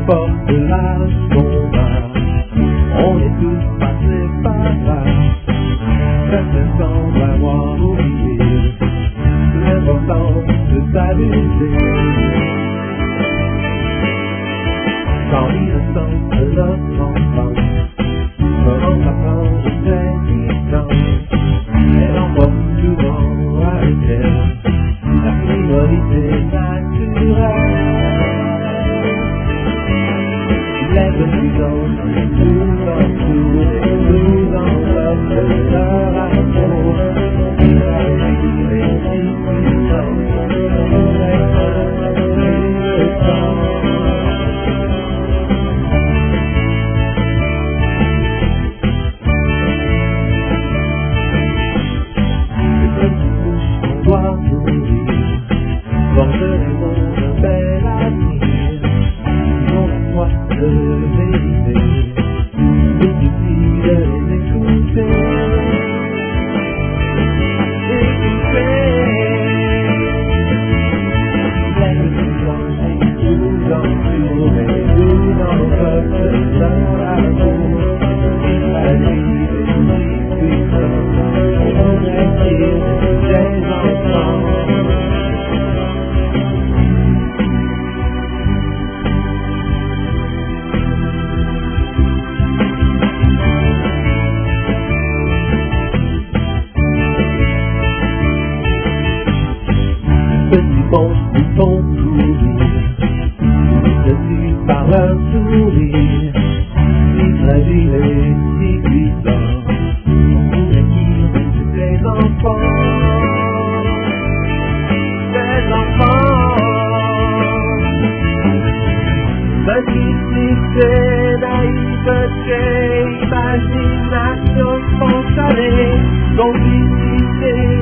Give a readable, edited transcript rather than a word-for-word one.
porte l'âge qu'on a, on est tous passés par là. Certains semblent avoir oublié l'importance de s'amuser. Quand l'innocence de notre enfance commence à prendre une distance, elle emporte souvent avec elle la frivolité naturelle. Les petits nous entourent, nous enveloppent leur amour. Ils font courir, dessus par leur sourire, si fragile et si puissant, pour qui des enfants, simplicité, naïveté, imagination spontanée, complicité.